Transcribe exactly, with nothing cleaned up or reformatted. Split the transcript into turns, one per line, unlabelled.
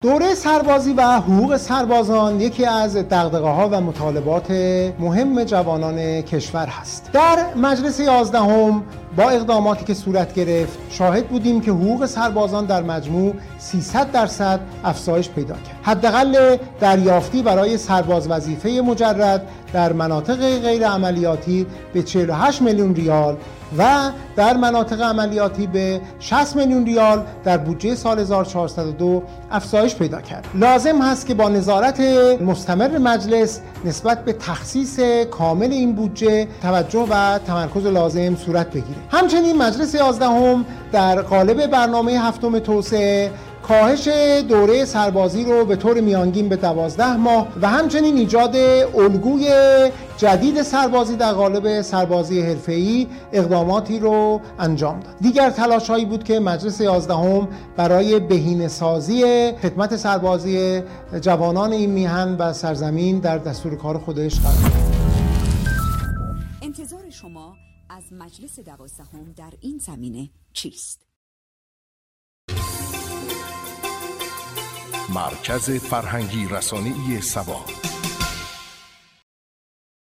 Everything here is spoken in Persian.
دوره سربازی و حقوق سربازان یکی از دغدغه‌ها و مطالبات مهم جوانان کشور هست. در مجلس یازدهم با اقداماتی که صورت گرفت شاهد بودیم که حقوق سربازان در مجموع سیصد درصد افزایش پیدا کرد. حداقل دریافتی برای سرباز وظیفه مجرد در مناطق غیر عملیاتی به چهل و هشت میلیون ریال و در مناطق عملیاتی به شصت میلیون ریال در بودجه سال هزار و چهارصد و دو افزایش پیدا کرد. لازم هست که با نظارت مستمر مجلس نسبت به تخصیص کامل این بودجه توجه و تمرکز لازم صورت بگیره. همچنین مجلس یازدهم در قالب برنامه هفتم توسعه کاهش دوره سربازی رو به طور میانگین به دوازده ماه و همچنین ایجاد الگوی جدید سربازی در قالب سربازی حرفه‌ای اقداماتی رو انجام داد. دیگر تلاش‌هایی بود که مجلس یازدهم برای بهینه‌سازی خدمت سربازی جوانان این میهن و سرزمین در دستور کار خودش قرار داد.
انتظار شما از مجلس دوازدهم در این زمینه چیست؟
مرکز فرهنگی رسانه‌ای سبا.